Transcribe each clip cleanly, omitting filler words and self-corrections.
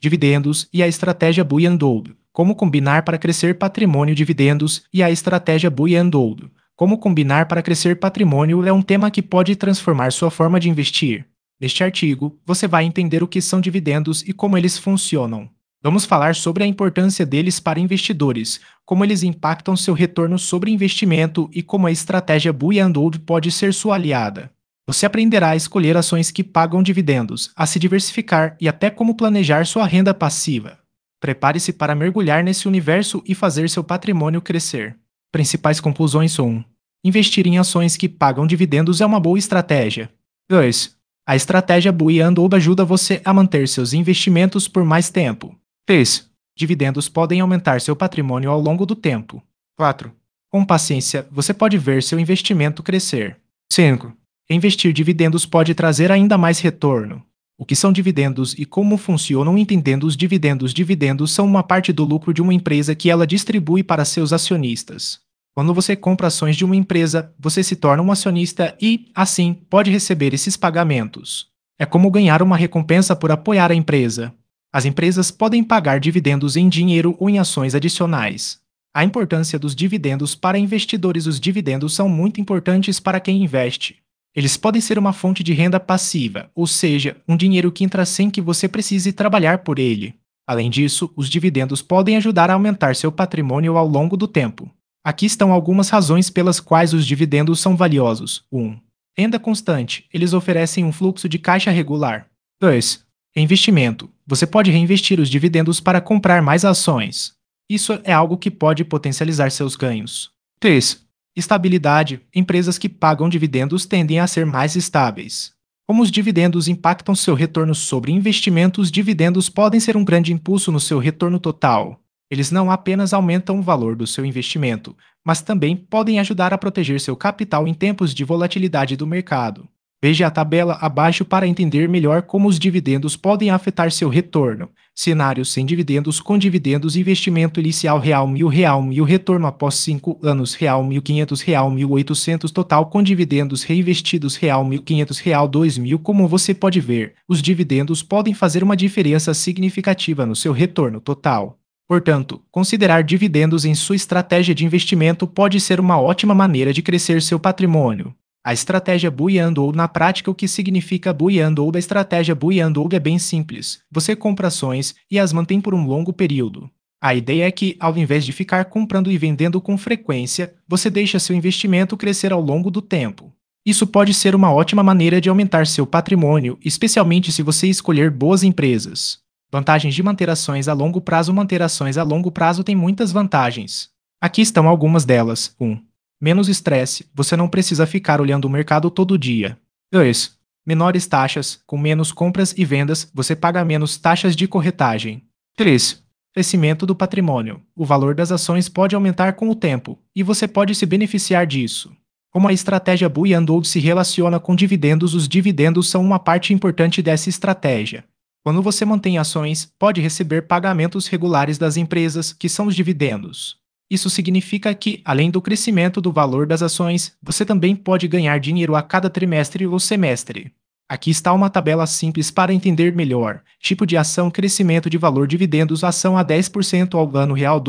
Dividendos e a estratégia Buy and Hold. Como combinar para crescer patrimônio? Dividendos e a estratégia Buy and Hold. Como combinar para crescer patrimônio é um tema que pode transformar sua forma de investir. Neste artigo, você vai entender o que são dividendos e como eles funcionam. Vamos falar sobre a importância deles para investidores, como eles impactam seu retorno sobre investimento e como a estratégia Buy and Hold pode ser sua aliada. Você aprenderá a escolher ações que pagam dividendos, a se diversificar e até como planejar sua renda passiva. Prepare-se para mergulhar nesse universo e fazer seu patrimônio crescer. Principais conclusões: 1. Investir em ações que pagam dividendos é uma boa estratégia. 2. A estratégia Buy and Hold ajuda você a manter seus investimentos por mais tempo. 3. Dividendos podem aumentar seu patrimônio ao longo do tempo. 4. Com paciência, você pode ver seu investimento crescer. 5. Investir dividendos pode trazer ainda mais retorno. O que são dividendos e como funcionam? Entendendo os dividendos. Dividendos são uma parte do lucro de uma empresa que ela distribui para seus acionistas. Quando você compra ações de uma empresa, você se torna um acionista e, assim, pode receber esses pagamentos. É como ganhar uma recompensa por apoiar a empresa. As empresas podem pagar dividendos em dinheiro ou em ações adicionais. A importância dos dividendos para investidores. Os dividendos são muito importantes para quem investe. Eles podem ser uma fonte de renda passiva, ou seja, um dinheiro que entra sem que você precise trabalhar por ele. Além disso, os dividendos podem ajudar a aumentar seu patrimônio ao longo do tempo. Aqui estão algumas razões pelas quais os dividendos são valiosos. 1. Renda constante. Eles oferecem um fluxo de caixa regular. 2. Investimento. Você pode reinvestir os dividendos para comprar mais ações. Isso é algo que pode potencializar seus ganhos. 3. Estabilidade. Empresas que pagam dividendos tendem a ser mais estáveis. Como os dividendos impactam seu retorno sobre investimentos? Os dividendos podem ser um grande impulso no seu retorno total. Eles não apenas aumentam o valor do seu investimento, mas também podem ajudar a proteger seu capital em tempos de volatilidade do mercado. Veja a tabela abaixo para entender melhor como os dividendos podem afetar seu retorno. Cenário sem dividendos. Com dividendos: investimento inicial R$1.000, retorno após 5 anos R$1.500, R$1.800 total. Com dividendos reinvestidos R$1.500, R$2.000. Como você pode ver, os dividendos podem fazer uma diferença significativa no seu retorno total. Portanto, considerar dividendos em sua estratégia de investimento pode ser uma ótima maneira de crescer seu patrimônio. A estratégia Buy and Hold. Na prática, o que significa Buy and Hold? A estratégia Buy and Hold é bem simples. Você compra ações e as mantém por um longo período. A ideia é que, ao invés de ficar comprando e vendendo com frequência, você deixa seu investimento crescer ao longo do tempo. Isso pode ser uma ótima maneira de aumentar seu patrimônio, especialmente se você escolher boas empresas. Vantagens de manter ações a longo prazo. Manter ações a longo prazo tem muitas vantagens. Aqui estão algumas delas. 1. Menos estresse. Você não precisa ficar olhando o mercado todo dia. 2. Menores taxas. Com menos compras e vendas, você paga menos taxas de corretagem. 3. Crescimento do patrimônio. O valor das ações pode aumentar com o tempo, e você pode se beneficiar disso. Como a estratégia Buy and Hold se relaciona com dividendos? Os dividendos são uma parte importante dessa estratégia. Quando você mantém ações, pode receber pagamentos regulares das empresas, que são os dividendos. Isso significa que, além do crescimento do valor das ações, você também pode ganhar dinheiro a cada trimestre ou semestre. Aqui está uma tabela simples para entender melhor. Tipo de ação: crescimento de valor. Dividendos: ação A 10% ao ano real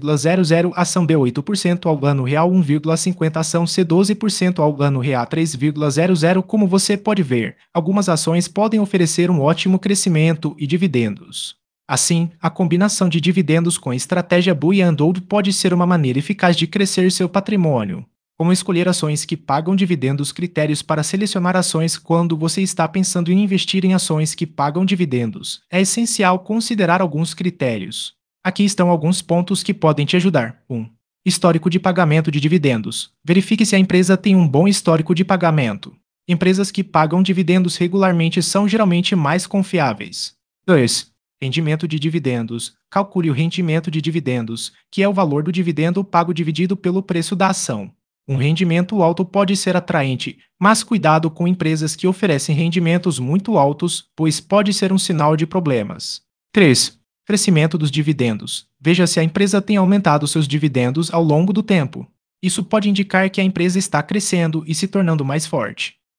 2,00, ação B 8% ao ano real 1,50, ação C 12% ao ano real 3,00. Como você pode ver, algumas ações podem oferecer um ótimo crescimento e dividendos. Assim, a combinação de dividendos com a estratégia Buy and Hold pode ser uma maneira eficaz de crescer seu patrimônio. Como escolher ações que pagam dividendos? Critérios para selecionar ações. Quando você está pensando em investir em ações que pagam dividendos, é essencial considerar alguns critérios. Aqui estão alguns pontos que podem te ajudar. 1. Histórico de pagamento de dividendos. Verifique se a empresa tem um bom histórico de pagamento. Empresas que pagam dividendos regularmente são geralmente mais confiáveis. 2. Rendimento de dividendos. Calcule o rendimento de dividendos, que é o valor do dividendo pago dividido pelo preço da ação. Um rendimento alto pode ser atraente, mas cuidado com empresas que oferecem rendimentos muito altos, pois pode ser um sinal de problemas. 3. Crescimento dos dividendos. Veja se a empresa tem aumentado seus dividendos ao longo do tempo. Isso pode indicar que a empresa está crescendo e se tornando mais forte.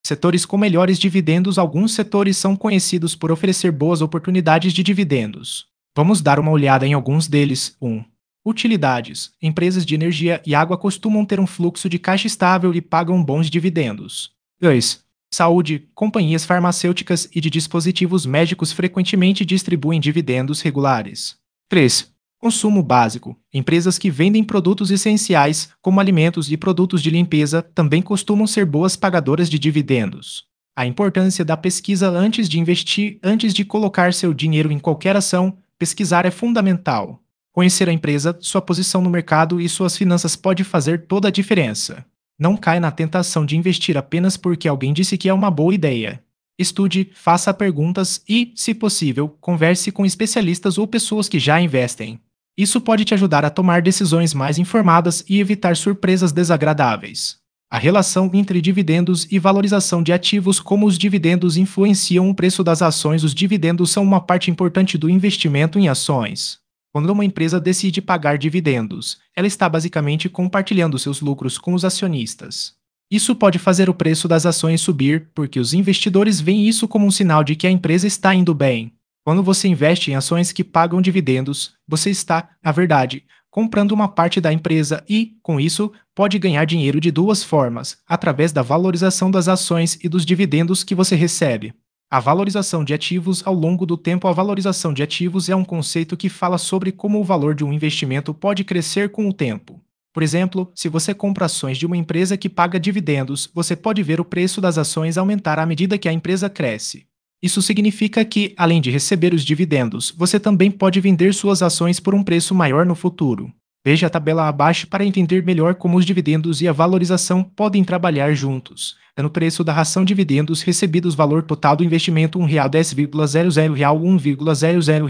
Setores com melhores dividendos. Alguns setores são conhecidos por oferecer boas oportunidades de dividendos. Vamos dar uma olhada em alguns deles. 1. Utilidades. Empresas de energia e água costumam ter um fluxo de caixa estável e pagam bons dividendos. 2. Saúde. Companhias farmacêuticas e de dispositivos médicos frequentemente distribuem dividendos regulares. 3. Consumo básico. Empresas que vendem produtos essenciais, como alimentos e produtos de limpeza, também costumam ser boas pagadoras de dividendos. A importância da pesquisa antes de investir. Antes de colocar seu dinheiro em qualquer ação, pesquisar é fundamental. Conhecer a empresa, sua posição no mercado e suas finanças pode fazer toda a diferença. Não caia na tentação de investir apenas porque alguém disse que é uma boa ideia. Estude, faça perguntas e, se possível, converse com especialistas ou pessoas que já investem. Isso pode te ajudar a tomar decisões mais informadas e evitar surpresas desagradáveis. A relação entre dividendos e valorização de ativos. Como os dividendos influenciam o preço das ações? Os dividendos são uma parte importante do investimento em ações. Quando uma empresa decide pagar dividendos, ela está basicamente compartilhando seus lucros com os acionistas. Isso pode fazer o preço das ações subir, porque os investidores veem isso como um sinal de que a empresa está indo bem. Quando você investe em ações que pagam dividendos, você está, na verdade, comprando uma parte da empresa e, com isso, pode ganhar dinheiro de duas formas, através da valorização das ações e dos dividendos que você recebe. A valorização de ativos ao longo do tempo. A valorização de ativos é um conceito que fala sobre como o valor de um investimento pode crescer com o tempo. Por exemplo, se você compra ações de uma empresa que paga dividendos, você pode ver o preço das ações aumentar à medida que a empresa cresce. Isso significa que, além de receber os dividendos, você também pode vender suas ações por um preço maior no futuro. Veja a tabela abaixo para entender melhor como os dividendos e a valorização podem trabalhar juntos. No preço da ração dividendos recebidos, valor total do investimento R$1,10,00, R$1,00,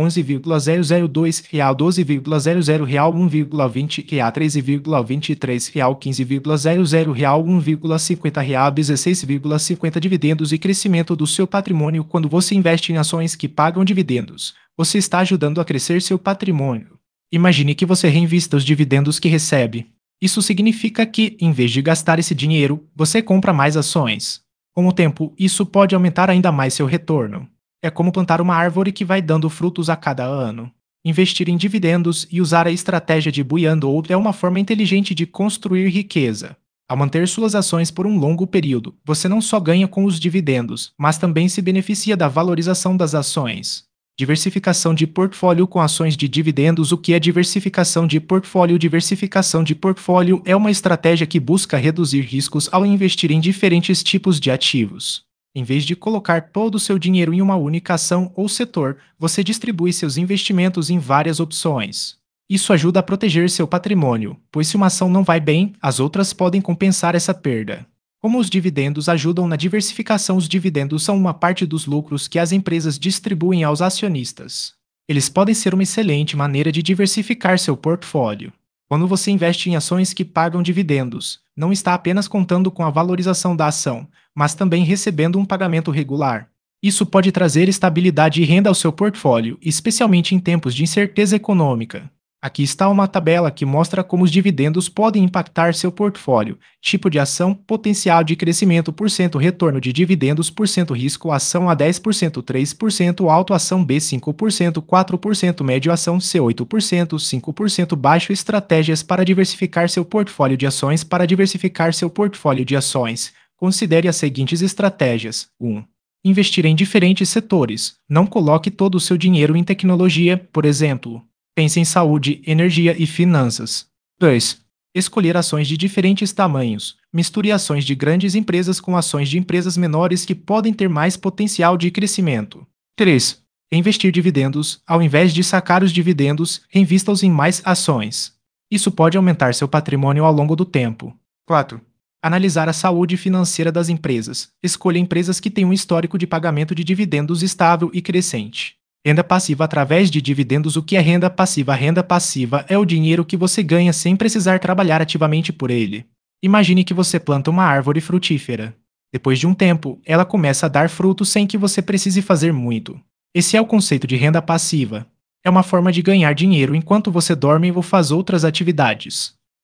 R$11,002, R$12,00, R$1,20, R$13,23, R$15,00, R$1,50, R$16,50. Dividendos e crescimento do seu patrimônio. Quando você investe em ações que pagam dividendos, você está ajudando a crescer seu patrimônio. Imagine que você reinvista os dividendos que recebe. Isso significa que, em vez de gastar esse dinheiro, você compra mais ações. Com o tempo, isso pode aumentar ainda mais seu retorno. É como plantar uma árvore que vai dando frutos a cada ano. Investir em dividendos e usar a estratégia de buy and hold é uma forma inteligente de construir riqueza. Ao manter suas ações por um longo período, você não só ganha com os dividendos, mas também se beneficia da valorização das ações. Diversificação de portfólio com ações de dividendos. O que é diversificação de portfólio? Diversificação de portfólio é uma estratégia que busca reduzir riscos ao investir em diferentes tipos de ativos. Em vez de colocar todo o seu dinheiro em uma única ação ou setor, você distribui seus investimentos em várias opções. Isso ajuda a proteger seu patrimônio, pois se uma ação não vai bem, as outras podem compensar essa perda. Como os dividendos ajudam na diversificação? Os dividendos são uma parte dos lucros que as empresas distribuem aos acionistas. Eles podem ser uma excelente maneira de diversificar seu portfólio. Quando você investe em ações que pagam dividendos, não está apenas contando com a valorização da ação, mas também recebendo um pagamento regular. Isso pode trazer estabilidade e renda ao seu portfólio, especialmente em tempos de incerteza econômica. Aqui está uma tabela que mostra como os dividendos podem impactar seu portfólio. Tipo de ação, potencial de crescimento, % retorno de dividendos, % risco, ação A 10%, 3% alto, ação B 5%, 4% médio, ação C 8%, 5% baixo. Estratégias para diversificar seu portfólio de ações. Para diversificar seu portfólio de ações, considere as seguintes estratégias. 1. Investir em diferentes setores. Não coloque todo o seu dinheiro em tecnologia, por exemplo. Pense em saúde, energia e finanças. 2. Escolher ações de diferentes tamanhos. Misture ações de grandes empresas com ações de empresas menores que podem ter mais potencial de crescimento. 3. Investir dividendos. Ao invés de sacar os dividendos, reinvista-os em mais ações. Isso pode aumentar seu patrimônio ao longo do tempo. 4. Analisar a saúde financeira das empresas. Escolha empresas que têm um histórico de pagamento de dividendos estável e crescente. Renda passiva através de dividendos. O que é renda passiva? Renda passiva é o dinheiro que você ganha sem precisar trabalhar ativamente por ele. Imagine que você planta uma árvore frutífera. Depois de um tempo, ela começa a dar frutos sem que você precise fazer muito. Esse é o conceito de renda passiva. É uma forma de ganhar dinheiro enquanto você dorme ou faz outras atividades.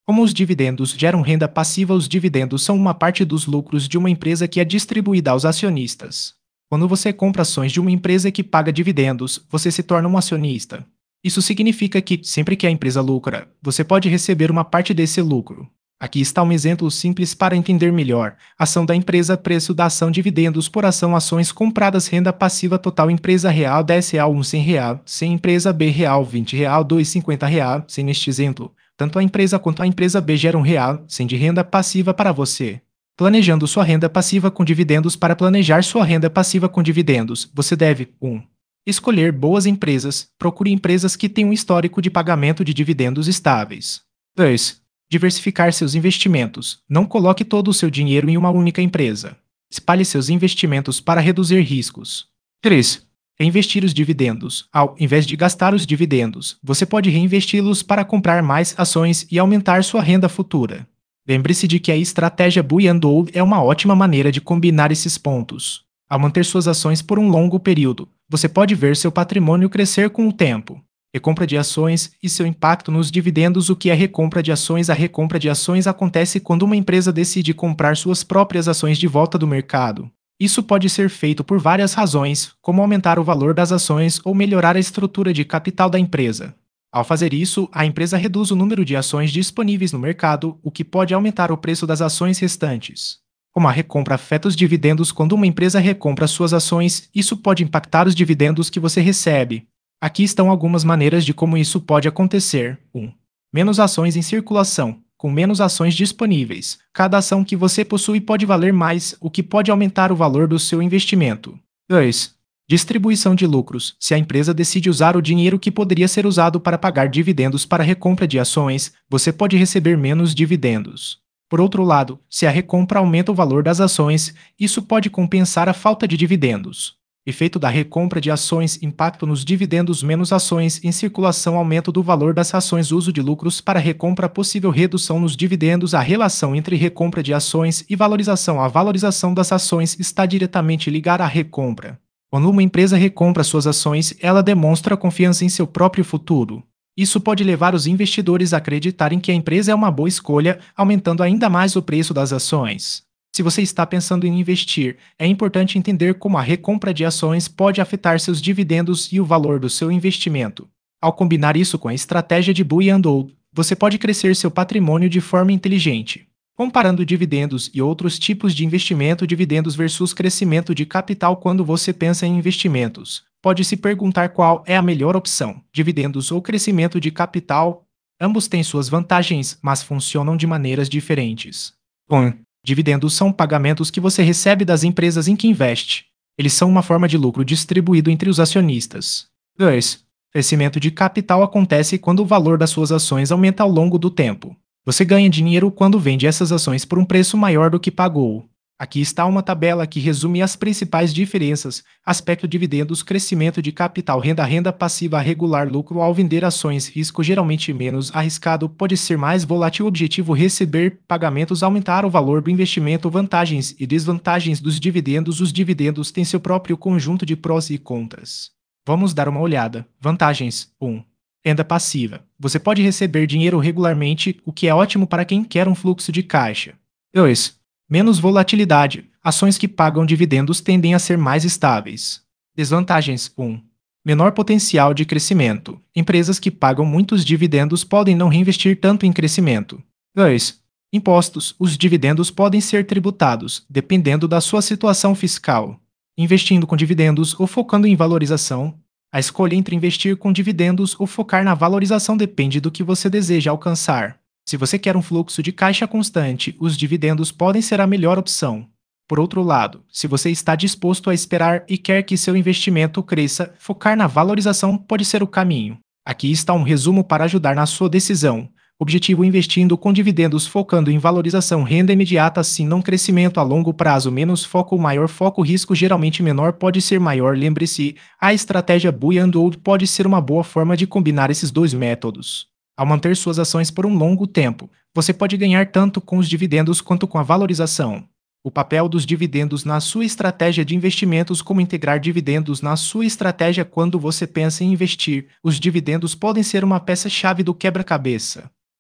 Como os dividendos geram renda passiva, os dividendos são uma parte dos lucros de uma empresa que é distribuída aos acionistas. Quando você compra ações de uma empresa que paga dividendos, você se torna um acionista. Isso significa que, sempre que a empresa lucra, você pode receber uma parte desse lucro. Aqui está um exemplo simples para entender melhor. Ação da empresa, preço da ação, dividendos por ação, ações compradas, renda passiva total, empresa real, R$ 10, 1 100, 100 empresa B real, R$ 20, 2 50, 100 neste exemplo. Tanto a empresa quanto a empresa B geram real, 100 de renda passiva para você. Planejando sua renda passiva com dividendos. Para planejar sua renda passiva com dividendos, você deve 1. Escolher boas empresas. Procure empresas que tenham um histórico de pagamento de dividendos estáveis. 2. Diversificar seus investimentos. Não coloque todo o seu dinheiro em uma única empresa. Espalhe seus investimentos para reduzir riscos. 3. Reinvestir os dividendos. Ao invés de gastar os dividendos, você pode reinvesti-los para comprar mais ações e aumentar sua renda futura. Lembre-se de que a estratégia Buy and Hold é uma ótima maneira de combinar esses pontos. Ao manter suas ações por um longo período, você pode ver seu patrimônio crescer com o tempo. Recompra de ações e seu impacto nos dividendos. O que é recompra de ações? A recompra de ações acontece quando uma empresa decide comprar suas próprias ações de volta do mercado. Isso pode ser feito por várias razões, como aumentar o valor das ações ou melhorar a estrutura de capital da empresa. Ao fazer isso, a empresa reduz o número de ações disponíveis no mercado, o que pode aumentar o preço das ações restantes. Como a recompra afeta os dividendos? Quando uma empresa recompra suas ações, isso pode impactar os dividendos que você recebe. Aqui estão algumas maneiras de como isso pode acontecer. 1. Menos ações em circulação. Com menos ações disponíveis, cada ação que você possui pode valer mais, o que pode aumentar o valor do seu investimento. 2. Distribuição de lucros. Se a empresa decide usar o dinheiro que poderia ser usado para pagar dividendos para a recompra de ações, você pode receber menos dividendos. Por outro lado, se a recompra aumenta o valor das ações, isso pode compensar a falta de dividendos. Efeito da recompra de ações, impacto nos dividendos, menos ações em circulação, aumento do valor das ações, uso de lucros para recompra, possível redução nos dividendos. A relação entre recompra de ações e valorização. A valorização das ações está diretamente ligada à recompra. Quando uma empresa recompra suas ações, ela demonstra confiança em seu próprio futuro. Isso pode levar os investidores a acreditarem que a empresa é uma boa escolha, aumentando ainda mais o preço das ações. Se você está pensando em investir, é importante entender como a recompra de ações pode afetar seus dividendos e o valor do seu investimento. Ao combinar isso com a estratégia de Buy and Hold, você pode crescer seu patrimônio de forma inteligente. Comparando dividendos e outros tipos de investimento, dividendos versus crescimento de capital. Quando você pensa em investimentos, pode se perguntar qual é a melhor opção, dividendos ou crescimento de capital. Ambos têm suas vantagens, mas funcionam de maneiras diferentes. 1. Dividendos são pagamentos que você recebe das empresas em que investe. Eles são uma forma de lucro distribuído entre os acionistas. 2. Crescimento de capital acontece quando o valor das suas ações aumenta ao longo do tempo. Você ganha dinheiro quando vende essas ações por um preço maior do que pagou. Aqui está uma tabela que resume as principais diferenças. Aspecto: dividendos, crescimento de capital, renda passiva, regular, lucro ao vender ações, risco geralmente menos arriscado, pode ser mais volátil, objetivo receber pagamentos, aumentar o valor do investimento, vantagens e desvantagens dos dividendos. Os dividendos têm seu próprio conjunto de prós e contras. Vamos dar uma olhada. Vantagens: 1. Renda passiva. Você pode receber dinheiro regularmente, o que é ótimo para quem quer um fluxo de caixa. 2. Menos volatilidade. Ações que pagam dividendos tendem a ser mais estáveis. Desvantagens: 1. Menor potencial de crescimento. Empresas que pagam muitos dividendos podem não reinvestir tanto em crescimento. 2. Impostos. Os dividendos podem ser tributados, dependendo da sua situação fiscal. Investindo com dividendos ou focando em valorização. A escolha entre investir com dividendos ou focar na valorização depende do que você deseja alcançar. Se você quer um fluxo de caixa constante, os dividendos podem ser a melhor opção. Por outro lado, se você está disposto a esperar e quer que seu investimento cresça, focar na valorização pode ser o caminho. Aqui está um resumo para ajudar na sua decisão. Objetivo: investindo com dividendos, focando em valorização, renda imediata, sim, não crescimento a longo prazo, menos foco, maior foco, risco geralmente menor, pode ser maior. Lembre-se, a estratégia Buy and Hold pode ser uma boa forma de combinar esses dois métodos. Ao manter suas ações por um longo tempo, você pode ganhar tanto com os dividendos quanto com a valorização. O papel dos dividendos na sua estratégia de investimentos: como integrar dividendos na sua estratégia. Quando você pensa em investir, os dividendos podem ser uma peça-chave do quebra-cabeça.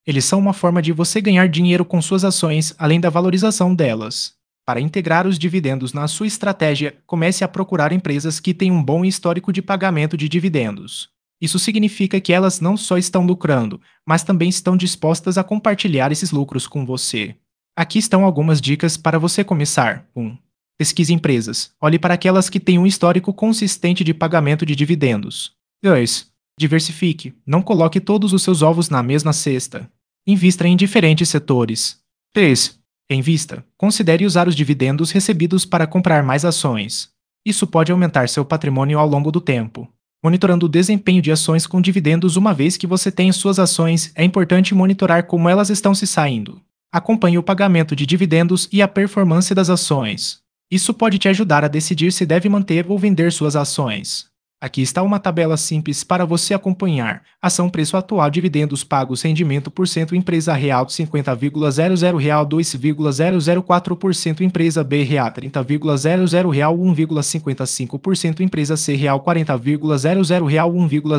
Eles são uma forma de você ganhar dinheiro com suas ações, além da valorização delas. Para integrar os dividendos na sua estratégia, comece a procurar empresas que têm um bom histórico de pagamento de dividendos. Isso significa que elas não só estão lucrando, mas também estão dispostas a compartilhar esses lucros com você. Aqui estão algumas dicas para você começar. 1. Pesquise empresas. Olhe para aquelas que têm um histórico consistente de pagamento de dividendos. 2. Diversifique. Não coloque todos os seus ovos na mesma cesta. Invista em diferentes setores. 3. Invista. Considere usar os dividendos recebidos para comprar mais ações. Isso pode aumentar seu patrimônio ao longo do tempo. Monitorando o desempenho de ações com dividendos uma vez que você tem suas ações, é importante monitorar como elas estão se saindo. Acompanhe o pagamento de dividendos e a performance das ações. Isso pode te ajudar a decidir se deve manter ou vender suas ações. Aqui está uma tabela simples para você acompanhar. Ação preço atual dividendos pagos rendimento por cento empresa real 50,00 real 2,004% empresa B real 30,00 real 1,55% empresa C real 40,00 real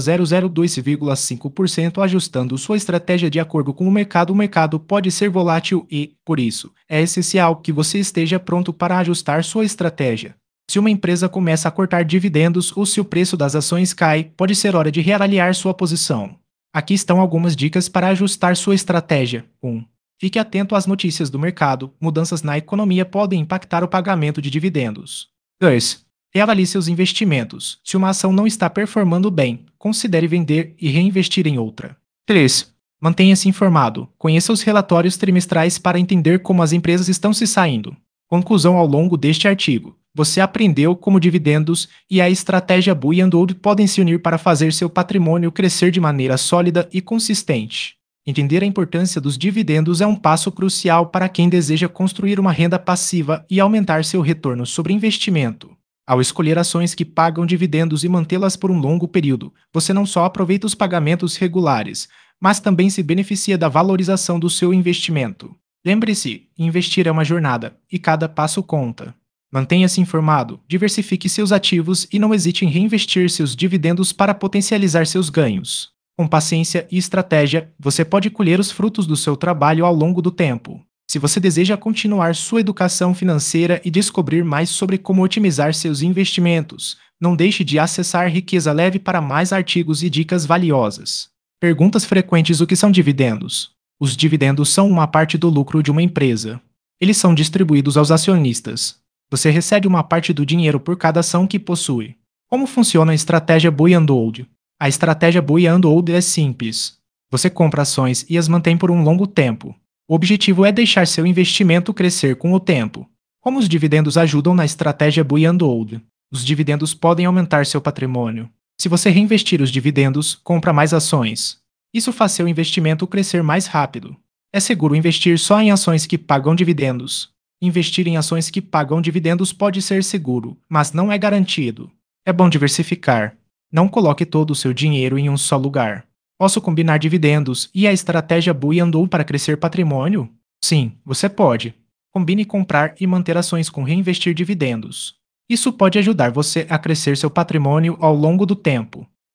1,002,5% ajustando sua estratégia de acordo com o mercado. O mercado pode ser volátil e, por isso, é essencial que você esteja pronto para ajustar sua estratégia. Se uma empresa começa a cortar dividendos ou se o preço das ações cai, pode ser hora de reavaliar sua posição. Aqui estão algumas dicas para ajustar sua estratégia. 1. Fique atento às notícias do mercado. Mudanças na economia podem impactar o pagamento de dividendos. 2. Reavalie seus investimentos. Se uma ação não está performando bem, considere vender e reinvestir em outra. 3. Mantenha-se informado. Conheça os relatórios trimestrais para entender como as empresas estão se saindo. Conclusão ao longo deste artigo. Você aprendeu como dividendos e a estratégia Buy and Hold podem se unir para fazer seu patrimônio crescer de maneira sólida e consistente. Entender a importância dos dividendos é um passo crucial para quem deseja construir uma renda passiva e aumentar seu retorno sobre investimento. Ao escolher ações que pagam dividendos e mantê-las por um longo período, você não só aproveita os pagamentos regulares, mas também se beneficia da valorização do seu investimento. Lembre-se, investir é uma jornada, e cada passo conta. Mantenha-se informado, diversifique seus ativos e não hesite em reinvestir seus dividendos para potencializar seus ganhos. Com paciência e estratégia, você pode colher os frutos do seu trabalho ao longo do tempo. Se você deseja continuar sua educação financeira e descobrir mais sobre como otimizar seus investimentos, não deixe de acessar Riqueza Leve para mais artigos e dicas valiosas. Perguntas frequentes: o que são dividendos? Os dividendos são uma parte do lucro de uma empresa. Eles são distribuídos aos acionistas. Você recebe uma parte do dinheiro por cada ação que possui. Como funciona a estratégia Buy and Hold? A estratégia Buy and Hold é simples. Você compra ações e as mantém por um longo tempo. O objetivo é deixar seu investimento crescer com o tempo. Como os dividendos ajudam na estratégia Buy and Hold? Os dividendos podem aumentar seu patrimônio. Se você reinvestir os dividendos, compra mais ações. Isso faz seu investimento crescer mais rápido. É seguro investir só em ações que pagam dividendos. Investir em ações que pagam dividendos pode ser seguro, mas não é garantido. É bom diversificar. Não coloque todo o seu dinheiro em um só lugar. Posso combinar dividendos e a estratégia Buy and Hold para crescer patrimônio? Sim, você pode. Combine comprar e manter ações com reinvestir dividendos. Isso pode ajudar você a crescer seu patrimônio ao longo do tempo.